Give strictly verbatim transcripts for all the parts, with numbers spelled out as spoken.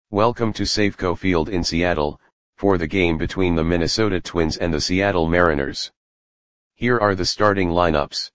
Welcome to Safeco Field in Seattle, for the game between the Minnesota Twins and the Seattle Mariners. Here are the starting lineups.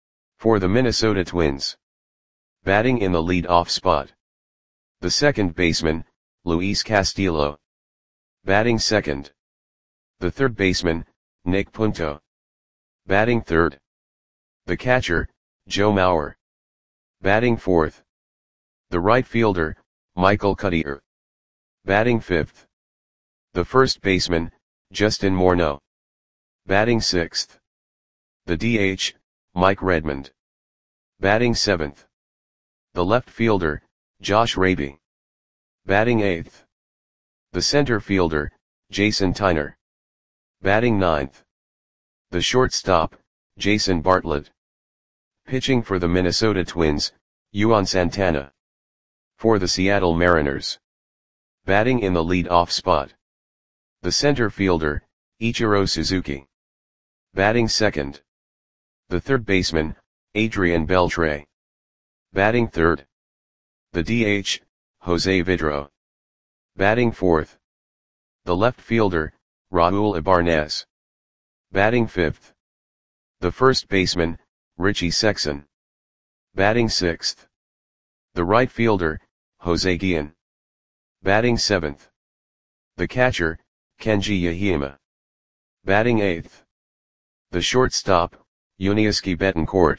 For the Minnesota Twins. Batting in the lead-off spot. The second baseman, Luis Castillo. Batting second. The third baseman, Nick Punto. Batting third. The catcher, Joe Mauer. Batting fourth. The right fielder, Michael Cuddyer. Batting fifth. The first baseman, Justin Morneau. Batting sixth. The D H, Mike Redmond. Batting seventh. The left fielder, Josh Raby. Batting eighth. The center fielder, Jason Tyner. Batting ninth. The shortstop, Jason Bartlett. Pitching for the Minnesota Twins, Juan Santana. For the Seattle Mariners. Batting in the lead-off spot. The center fielder, Ichiro Suzuki. Batting second. The third baseman, Adrian Beltre. Batting third. The D H, Jose Vidro. Batting fourth. The left fielder, Raul Ibarnez. Batting fifth. The first baseman, Richie Sexson. Batting sixth. The right fielder, Jose Guillen. Batting seventh. The catcher, Kenji Yahima. Batting eighth. The shortstop, Yuniesky Betancourt.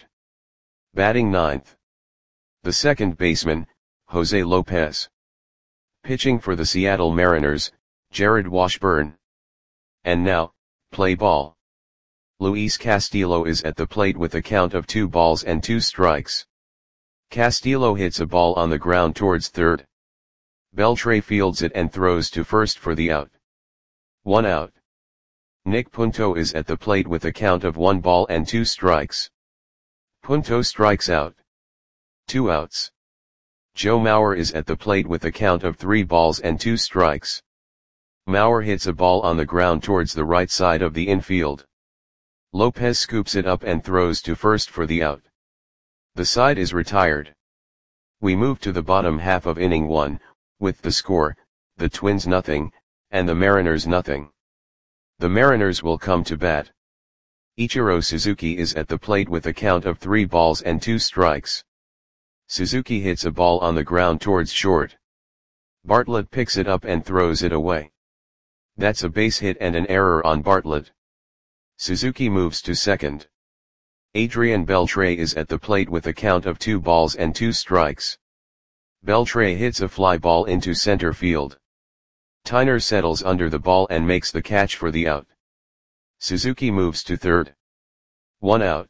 Batting ninth. The second baseman, Jose Lopez. Pitching for the Seattle Mariners, Jared Washburn. And now, play ball. Luis Castillo is at the plate with a count of two balls and two strikes. Castillo hits a ball on the ground towards third. Beltre fields it and throws to first for the out. One out. Nick Punto is at the plate with a count of one ball and two strikes. Punto strikes out. Two outs. Joe Mauer is at the plate with a count of three balls and two strikes. Mauer hits a ball on the ground towards the right side of the infield. Lopez scoops it up and throws to first for the out. The side is retired. We move to the bottom half of inning one, with the score, the Twins nothing, and the Mariners nothing. The Mariners will come to bat. Ichiro Suzuki is at the plate with a count of three balls and two strikes. Suzuki hits a ball on the ground towards short. Bartlett picks it up and throws it away. That's a base hit and an error on Bartlett. Suzuki moves to second. Adrian Beltre is at the plate with a count of two balls and two strikes. Beltre hits a fly ball into center field. Tyner settles under the ball and makes the catch for the out. Suzuki moves to third. One out.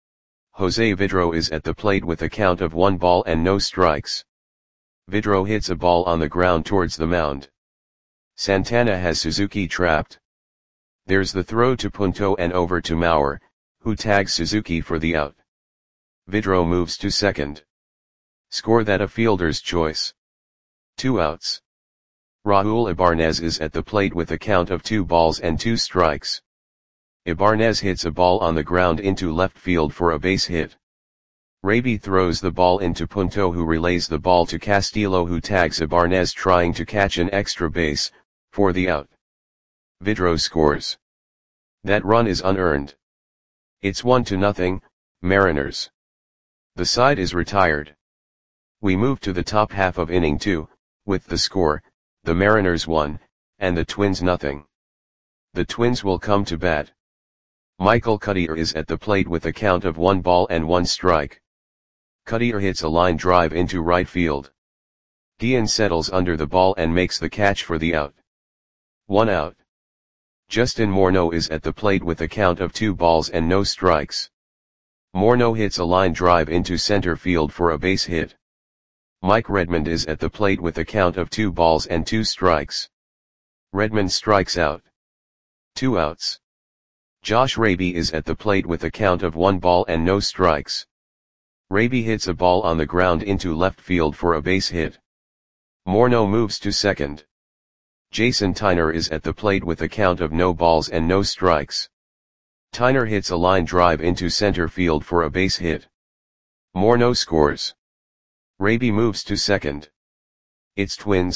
Jose Vidro is at the plate with a count of one ball and no strikes. Vidro hits a ball on the ground towards the mound. Santana has Suzuki trapped. There's the throw to Punto and over to Mauer, who tags Suzuki for the out. Vidro moves to second. Score that a fielder's choice. Two outs. Raul Ibarnez is at the plate with a count of two balls and two strikes. Ibarnez hits a ball on the ground into left field for a base hit. Raby throws the ball into Punto, who relays the ball to Castillo, who tags Ibarnez trying to catch an extra base, for the out. Vidro scores. That run is unearned. It's one to nothing, Mariners. The side is retired. We move to the top half of inning two, with the score, the Mariners one, and the Twins nothing. The Twins will come to bat. Michael Cuddyer is at the plate with a count of one ball and one strike. Cuddyer hits a line drive into right field. Guillen settles under the ball and makes the catch for the out. One out. Justin Morneau is at the plate with a count of two balls and no strikes. Morneau hits a line drive into center field for a base hit. Mike Redmond is at the plate with a count of two balls and two strikes. Redmond strikes out. Two outs. Josh Raby is at the plate with a count of one ball and no strikes. Raby hits a ball on the ground into left field for a base hit. Morneau moves to second. Jason Tyner is at the plate with a count of no balls and no strikes. Tyner hits a line drive into center field for a base hit. Morneau scores. Raby moves to second. It's Twins,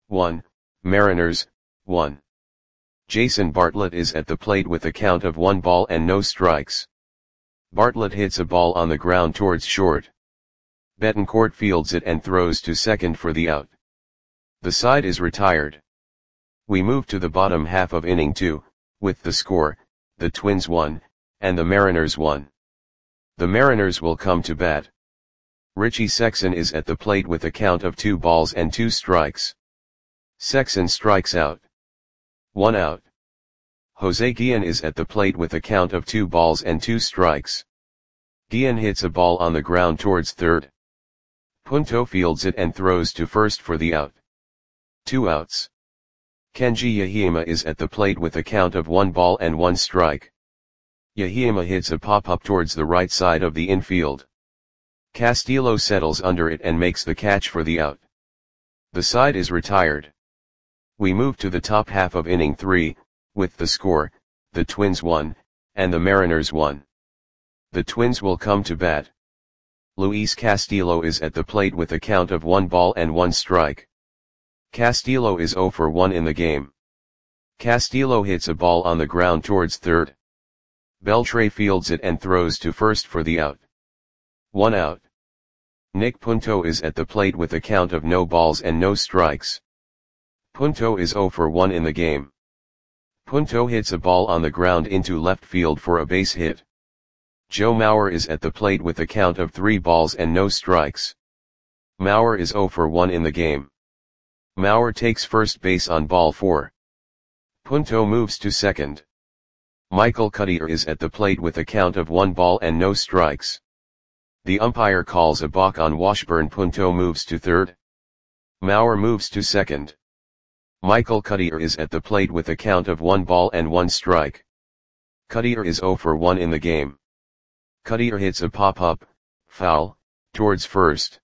one, Mariners, one. Jason Bartlett is at the plate with a count of one ball and no strikes. Bartlett hits a ball on the ground towards short. Betancourt fields it and throws to second for the out. The side is retired. We move to the bottom half of inning two, with the score, the Twins one, and the Mariners one. The Mariners will come to bat. Richie Sexson is at the plate with a count of two balls and two strikes. Sexson strikes out. One out. Jose Guillen is at the plate with a count of two balls and two strikes. Guillen hits a ball on the ground towards third. Punto fields it and throws to first for the out. Two outs. Kenji Yahima is at the plate with a count of one ball and one strike. Yahima hits a pop-up towards the right side of the infield. Castillo settles under it and makes the catch for the out. The side is retired. We move to the top half of inning three, with the score, the Twins one, and the Mariners one. The Twins will come to bat. Luis Castillo is at the plate with a count of one ball and one strike. Castillo is zero for one in the game. Castillo hits a ball on the ground towards third. Beltre fields it and throws to first for the out. One out. Nick Punto is at the plate with a count of no balls and no strikes. Punto is zero for one in the game. Punto hits a ball on the ground into left field for a base hit. Joe Mauer is at the plate with a count of three balls and no strikes. Mauer is zero for one in the game. Mauer takes first base on ball four. Punto moves to second. Michael Cuddyer is at the plate with a count of one ball and no strikes. The umpire calls a balk on Washburn. Punto moves to third. Mauer moves to second. Michael Cuddyer is at the plate with a count of one ball and one strike. Cuddyer is zero for one in the game. Cuddyer hits a pop-up, foul, towards first.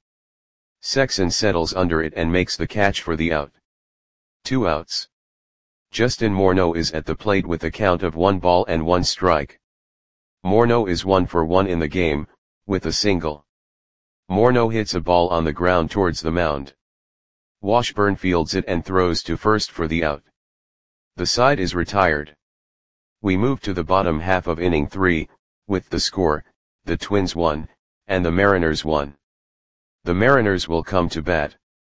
Sexson settles under it and makes the catch for the out. Two outs. Justin Morneau is at the plate with a count of one ball and one strike. Morneau is one for one in the game, with a single. Morneau hits a ball on the ground towards the mound. Washburn fields it and throws to first for the out. The side is retired. We move to the bottom half of inning three, with the score, the Twins one, and the Mariners one. The Mariners will come to bat.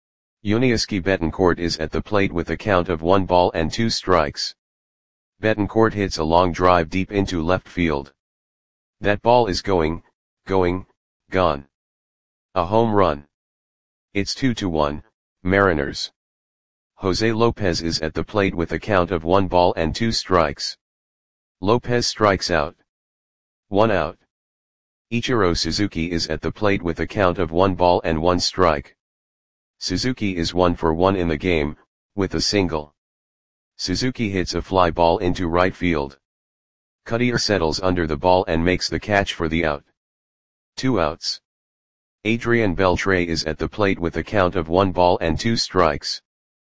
Yuniesky Betancourt is at the plate with a count of one ball and two strikes. Betancourt hits a long drive deep into left field. That ball is going, going, gone. A home run. It's two to one, Mariners. Jose Lopez is at the plate with a count of one ball and two strikes. Lopez strikes out. One out. Ichiro Suzuki is at the plate with a count of one ball and one strike. Suzuki is one for one in the game, with a single. Suzuki hits a fly ball into right field. Cuddyer settles under the ball and makes the catch for the out. Two outs. Adrian Beltre is at the plate with a count of one ball and two strikes.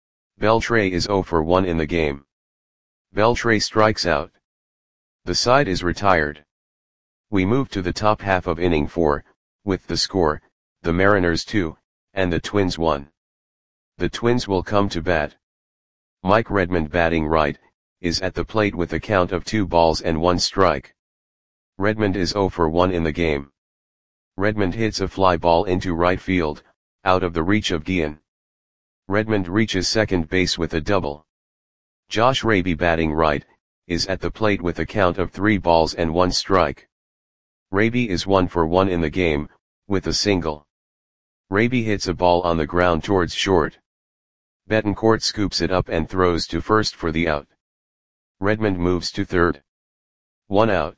Beltre is zero for one in the game. Beltre strikes out. The side is retired. We move to the top half of inning four, with the score, the Mariners two, and the Twins one. The Twins will come to bat. Mike Redmond, batting right, is at the plate with a count of two balls and one strike. Redmond is zero for one in the game. Redmond hits a fly ball into right field, out of the reach of Guillen. Redmond reaches second base with a double. Josh Raby, batting right, is at the plate with a count of three balls and one strike. Raby is one for one in the game, with a single. Raby hits a ball on the ground towards short. Betancourt scoops it up and throws to first for the out. Redmond moves to third. One out.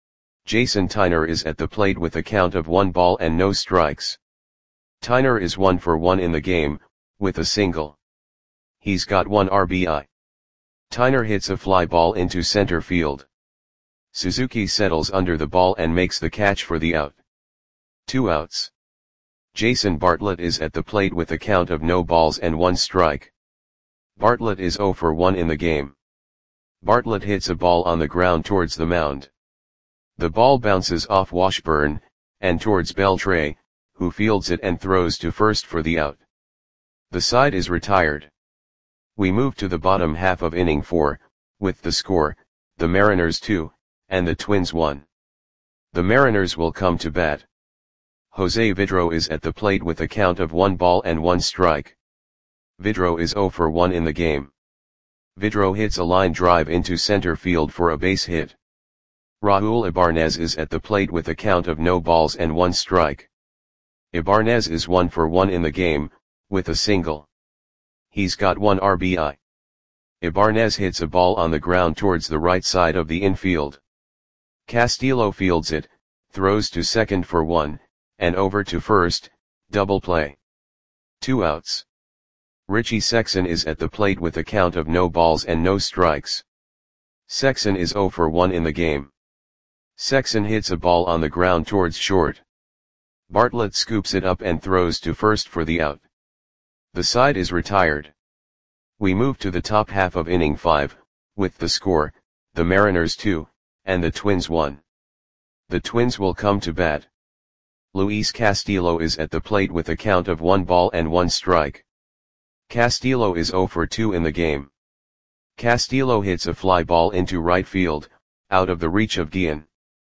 Jason Tyner is at the plate with a count of one ball and no strikes. Tyner is one for one in the game, with a single. He's got one R B I. Tyner hits a fly ball into center field. Suzuki settles under the ball and makes the catch for the out. Two outs. Jason Bartlett is at the plate with a count of no balls and one strike. Bartlett is zero for one in the game. Bartlett hits a ball on the ground towards the mound. The ball bounces off Washburn, and towards Beltre, who fields it and throws to first for the out. The side is retired. We move to the bottom half of inning four, with the score, the Mariners two, and the Twins one. The Mariners will come to bat. Jose Vidro is at the plate with a count of one ball and one strike. Vidro is zero for one in the game. Vidro hits a line drive into center field for a base hit. Raul Ibanez is at the plate with a count of no balls and one strike. Ibanez is one for one in the game, with a single. He's got one R B I. Ibanez hits a ball on the ground towards the right side of the infield. Castillo fields it, throws to second for one, and over to first, double play. Two outs. Richie Sexson is at the plate with a count of no balls and no strikes. Sexson is zero for one in the game. Sexson hits a ball on the ground towards short. Bartlett scoops it up and throws to first for the out. The side is retired. We move to the top half of inning five, with the score, the Mariners two, and the Twins one. The Twins will come to bat. Luis Castillo is at the plate with a count of one ball and one strike. Castillo is zero for two in the game. Castillo hits a fly ball into right field, out of the reach of Guillen.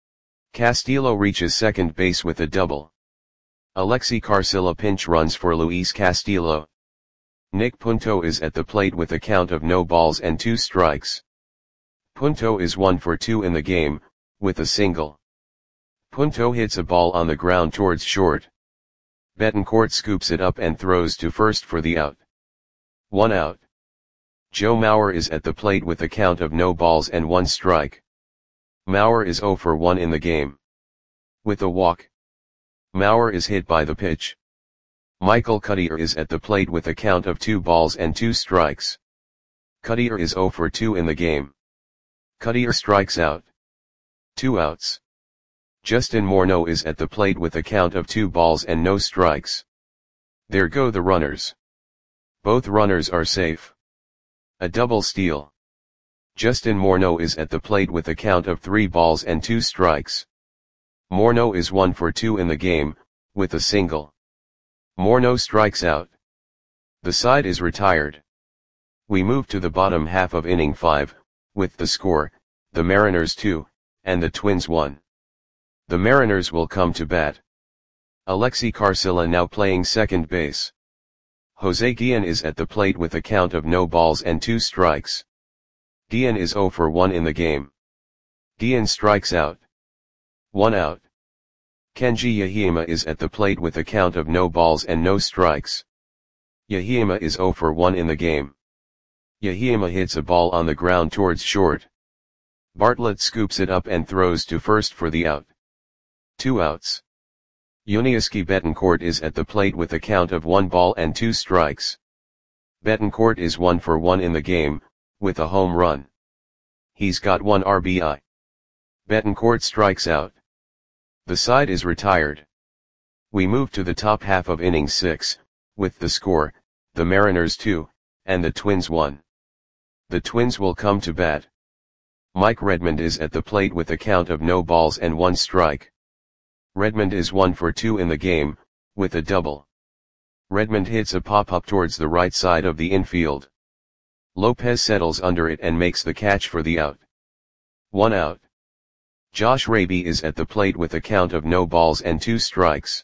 Castillo reaches second base with a double. Alexi Carcilla pinch runs for Luis Castillo. Nick Punto is at the plate with a count of no balls and two strikes. Punto is one for two in the game, with a single. Punto hits a ball on the ground towards short. Betancourt scoops it up and throws to first for the out. One out. Joe Mauer is at the plate with a count of no balls and one strike. Mauer is zero for one in the game. With a walk. Mauer is hit by the pitch. Michael Cuddyer is at the plate with a count of two balls and two strikes. Cuddyer is zero for two in the game. Cuddyer strikes out. Two outs. Justin Morneau is at the plate with a count of two balls and no strikes. There go the runners. Both runners are safe. A double steal. Justin Morneau is at the plate with a count of three balls and two strikes. Morneau is one for two in the game, with a single. Morneau strikes out. The side is retired. We move to the bottom half of inning five, with the score, the Mariners two, and the Twins one. The Mariners will come to bat. Alexi Carcilla now playing second base. Jose Guillen is at the plate with a count of no balls and two strikes. Guillen is zero for one in the game. Guillen strikes out. One out. Kenji Yahima is at the plate with a count of no balls and no strikes. Yahima is zero for one in the game. Yahima hits a ball on the ground towards short. Bartlett scoops it up and throws to first for the out. Two outs. Yuniesky Betancourt is at the plate with a count of one ball and two strikes. Betancourt is one for one in the game, with a home run. He's got one R B I. Betancourt strikes out. The side is retired. We move to the top half of inning six, with the score, the Mariners two, and the Twins one. The Twins will come to bat. Mike Redmond is at the plate with a count of no balls and one strike. Redmond is one for two in the game, with a double. Redmond hits a pop-up towards the right side of the infield. Lopez settles under it and makes the catch for the out. One out. Josh Raby is at the plate with a count of no balls and two strikes.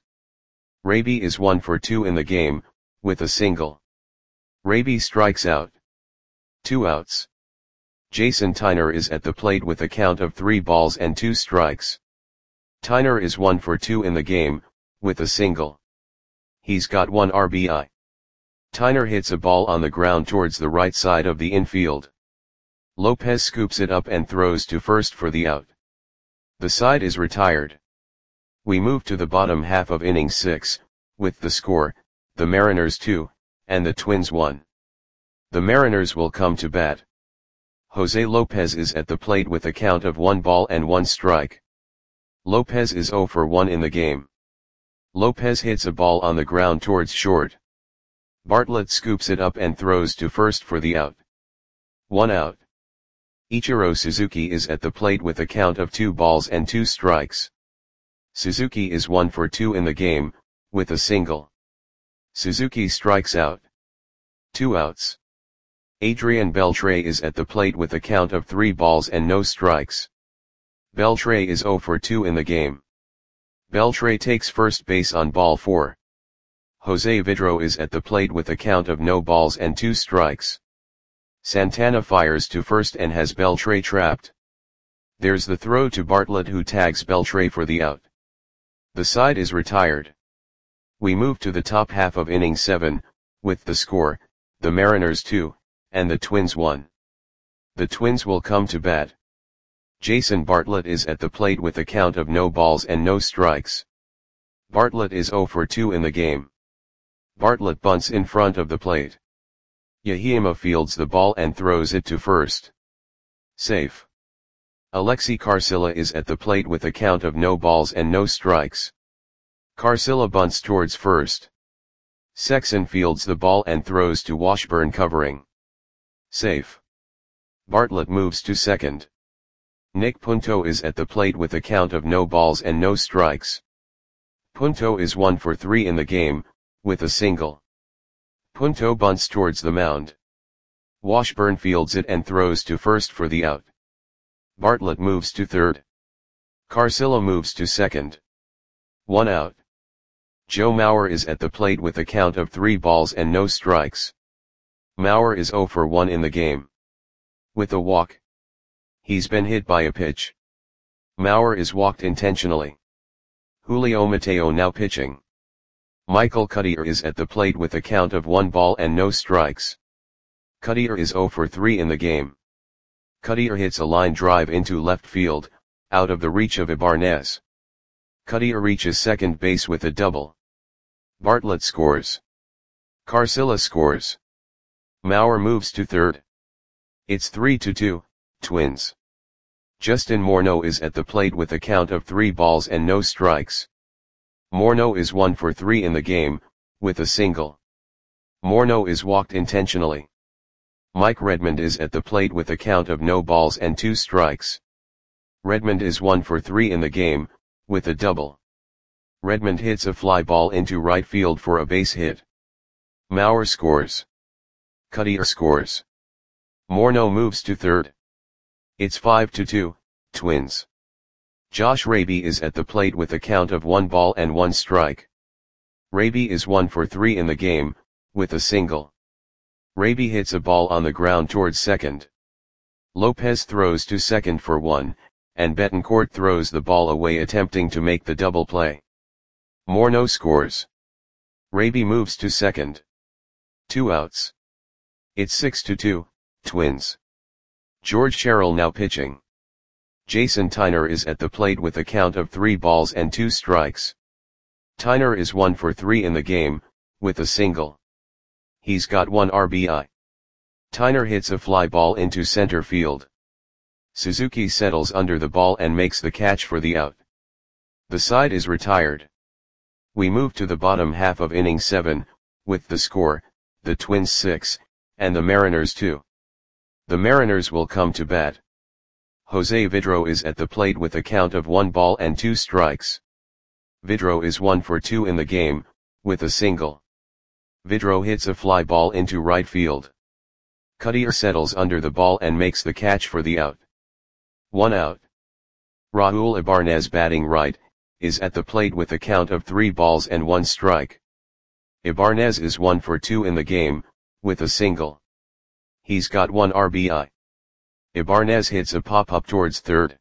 Raby is one for two in the game, with a single. Raby strikes out. Two outs. Jason Tyner is at the plate with a count of three balls and two strikes. Tyner is one for two in the game, with a single. He's got one R B I. Tyner hits a ball on the ground towards the right side of the infield. Lopez scoops it up and throws to first for the out. The side is retired. We move to the bottom half of inning six, with the score, the Mariners two, and the Twins one. The Mariners will come to bat. Jose Lopez is at the plate with a count of one ball and one strike. Lopez is zero for one in the game. Lopez hits a ball on the ground towards short. Bartlett scoops it up and throws to first for the out. One out. Ichiro Suzuki is at the plate with a count of two balls and two strikes. Suzuki is one for two in the game, with a single. Suzuki strikes out. Two outs. Adrian Beltre is at the plate with a count of three balls and no strikes. Beltre is zero for two in the game. Beltre takes first base on ball four. Jose Vidro is at the plate with a count of no balls and two strikes. Santana fires to first and has Beltre trapped. There's the throw to Bartlett, who tags Beltre for the out. The side is retired. We move to the top half of inning seven, with the score, the Mariners two, and the Twins one. The Twins will come to bat. Jason Bartlett is at the plate with a count of no balls and no strikes. Bartlett is zero for two in the game. Bartlett bunts in front of the plate. Yahima fields the ball and throws it to first. Safe. Alexi Carcilla is at the plate with a count of no balls and no strikes. Carcilla bunts towards first. Sexson fields the ball and throws to Washburn, covering. Safe. Bartlett moves to second. Nick Punto is at the plate with a count of no balls and no strikes. Punto is one for three in the game, with a single. Punto bunts towards the mound. Washburn fields it and throws to first for the out. Bartlett moves to third. Carcilla moves to second. One out. Joe Mauer is at the plate with a count of three balls and no strikes. Mauer is zero for one in the game. With a walk. He's been hit by a pitch. Mauer is walked intentionally. Julio Mateo now pitching. Michael Cuddyer is at the plate with a count of one ball and no strikes. Cuddyer is zero for three in the game. Cuddyer hits a line drive into left field, out of the reach of Ibanez. Cuddyer reaches second base with a double. Bartlett scores. Carcilla scores. Mauer moves to third. It's three to two, Twins. Justin Morneau is at the plate with a count of three balls and no strikes. Morneau is one for three in the game, with a single. Morneau is walked intentionally. Mike Redmond is at the plate with a count of no balls and two strikes. Redmond is one for three in the game, with a double. Redmond hits a fly ball into right field for a base hit. Mauer scores. Cuddyer scores. Morneau moves to third. It's five to two, Twins. Josh Raby is at the plate with a count of one ball and one strike. Raby is one for three in the game, with a single. Raby hits a ball on the ground towards second. Lopez throws to second for one, and Betancourt throws the ball away attempting to make the double play. Morneau scores. Raby moves to second. Two outs. It's six to two, Twins. George Sherrill now pitching. Jason Tyner is at the plate with a count of three balls and two strikes. Tyner is one for three in the game, with a single. He's got one R B I. Tyner hits a fly ball into center field. Suzuki settles under the ball and makes the catch for the out. The side is retired. We move to the bottom half of inning seven, with the score, the Twins six, and the Mariners two. The Mariners will come to bat. Jose Vidro is at the plate with a count of one ball and two strikes. Vidro is one for two in the game, with a single. Vidro hits a fly ball into right field. Cuddyer settles under the ball and makes the catch for the out. One out. Raul Ibanez, batting right, is at the plate with a count of three balls and one strike. Ibanez is one for two in the game, with a single. He's got one R B I. Ibanez hits a pop-up towards third.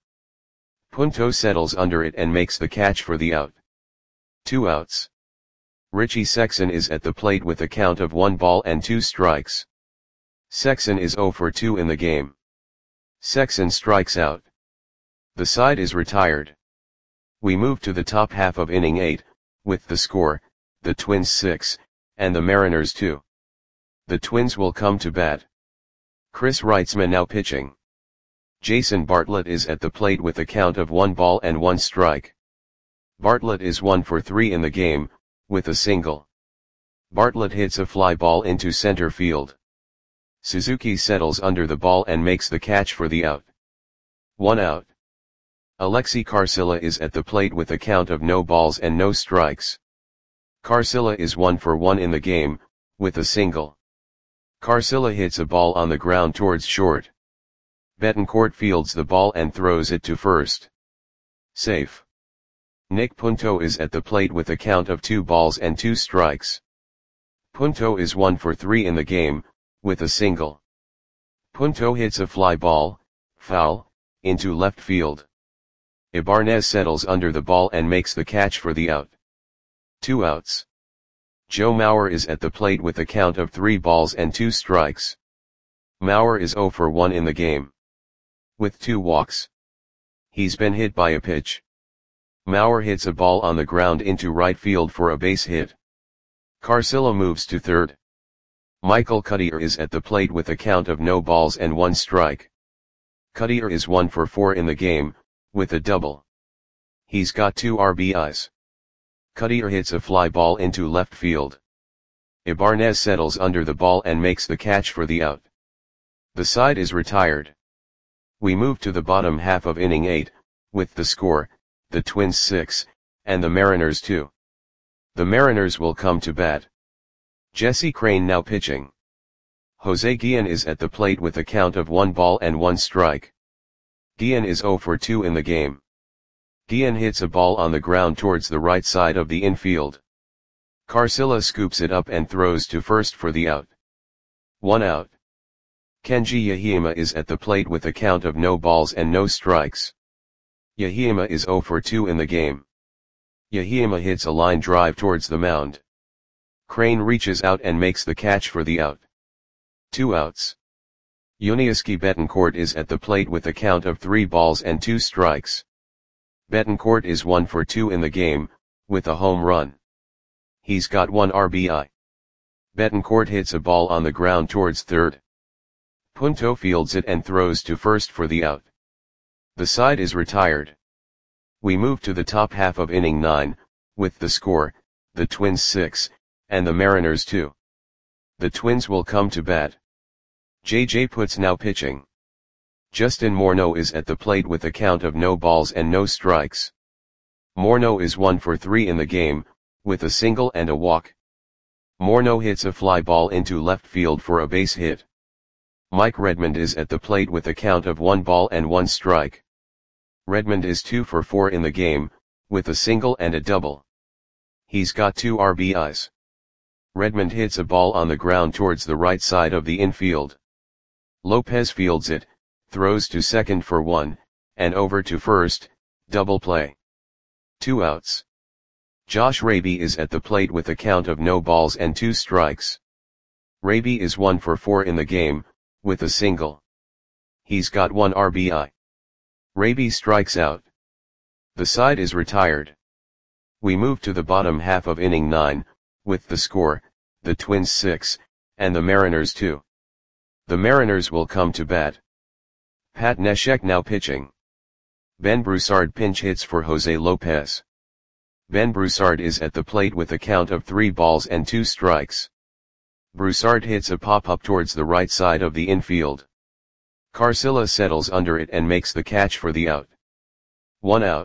Punto settles under it and makes the catch for the out. Two outs. Richie Sexson is at the plate with a count of one ball and two strikes. Sexson is zero for two in the game. Sexson strikes out. The side is retired. We move to the top half of inning eight, with the score, the Twins six, and the Mariners two. The Twins will come to bat. Chris Reitzman now pitching. Jason Bartlett is at the plate with a count of one ball and one strike. Bartlett is one for three in the game, with a single. Bartlett hits a fly ball into center field. Suzuki settles under the ball and makes the catch for the out. One out. Alexi Carcilla is at the plate with a count of no balls and no strikes. Carcilla is one for one in the game, with a single. Carcilla hits a ball on the ground towards short. Betancourt fields the ball and throws it to first. Safe. Nick Punto is at the plate with a count of two balls and two strikes. Punto is one for three in the game, with a single. Punto hits a fly ball, foul, into left field. Ibanez settles under the ball and makes the catch for the out. Two outs. Joe Mauer is at the plate with a count of three balls and two strikes. Mauer is zero for one in the game, with two walks. He's been hit by a pitch. Mauer hits a ball on the ground into right field for a base hit. Carcilla moves to third. Michael Cuddyer is at the plate with a count of no balls and one strike. Cuddyer is one for four in the game, with a double. He's got two R B Is. Cuddyer hits a fly ball into left field. Ibanez settles under the ball and makes the catch for the out. The side is retired. We move to the bottom half of inning eight, with the score, the Twins six, and the Mariners two. The Mariners will come to bat. Jesse Crain now pitching. Jose Guillen is at the plate with a count of one ball and one strike. Guillen is zero for two in the game. Guillen hits a ball on the ground towards the right side of the infield. Carcilla scoops it up and throws to first for the out. One out. Kenji Yahima is at the plate with a count of no balls and no strikes. Yahima is zero for two in the game. Yahima hits a line drive towards the mound. Crain reaches out and makes the catch for the out. Two outs. Yuniesky Betancourt is at the plate with a count of three balls and two strikes. Betancourt is one for two in the game, with a home run. He's got one R B I. Betancourt hits a ball on the ground towards third. Punto fields it and throws to first for the out. The side is retired. We move to the top half of inning nine, with the score, the Twins six, and the Mariners two. The Twins will come to bat. J J Putz now pitching. Justin Morneau is at the plate with a count of no balls and no strikes. Morneau is one for three in the game, with a single and a walk. Morneau hits a fly ball into left field for a base hit. Mike Redmond is at the plate with a count of one ball and one strike. Redmond is two for four in the game, with a single and a double. He's got two R B Is. Redmond hits a ball on the ground towards the right side of the infield. Lopez fields it, throws to second for one, and over to first, double play. Two outs. Josh Raby is at the plate with a count of no balls and two strikes. Raby is one for four in the game, with a single. He's got one R B I. Raby strikes out. The side is retired. We move to the bottom half of inning nine, with the score, the Twins six, and the Mariners two. The Mariners will come to bat. Pat Neshek now pitching. Ben Broussard pinch hits for Jose Lopez. Ben Broussard is at the plate with a count of three balls and two strikes. Broussard hits a pop-up towards the right side of the infield. Carcilla settles under it and makes the catch for the out. One out.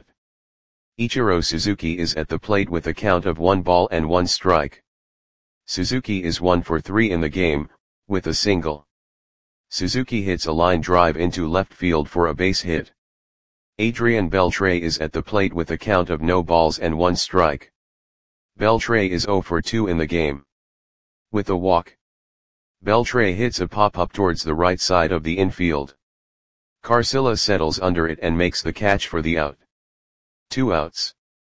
Ichiro Suzuki is at the plate with a count of one ball and one strike. Suzuki is one for three in the game, with a single. Suzuki hits a line drive into left field for a base hit. Adrian Beltre is at the plate with a count of no balls and one strike. Beltre is zero for two in the game, with a walk. Beltre hits a pop-up towards the right side of the infield. Carcilla settles under it and makes the catch for the out. Two outs.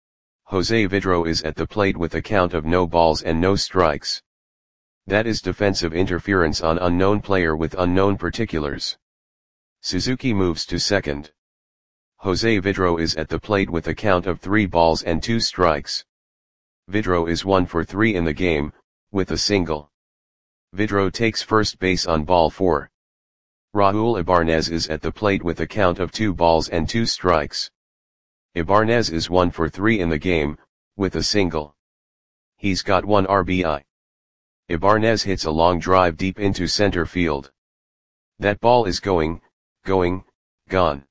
Jose Vidro is at the plate with a count of no balls and no strikes. That is defensive interference on unknown player with unknown particulars. Suzuki moves to second. Jose Vidro is at the plate with a count of three balls and two strikes. Vidro is one for three in the game, with a single. Vidro takes first base on ball four. Raul Ibanez is at the plate with a count of two balls and two strikes. Ibanez is one for three in the game, with a single. He's got one R B I. Ibanez hits a long drive deep into center field. That ball is going, going, gone.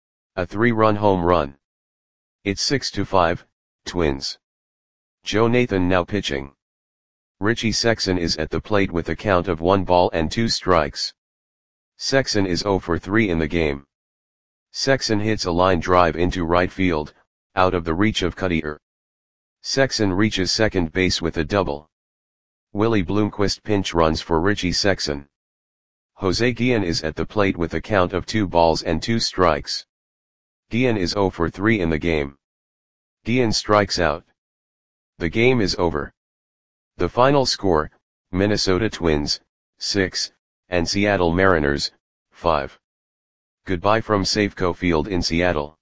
A three-run home run. It's six to five, Twins. Joe Nathan now pitching. Richie Sexson is at the plate with a count of one ball and two strikes. Sexson is zero for three in the game. Sexson hits a line drive into right field, out of the reach of Cutter. Sexson reaches second base with a double. Willie Bloomquist pinch runs for Richie Sexson. Jose Guillen is at the plate with a count of two balls and two strikes. Guillen is zero for three in the game. Guillen strikes out. The game is over. The final score, Minnesota Twins, six, and Seattle Mariners, five. Goodbye from Safeco Field in Seattle.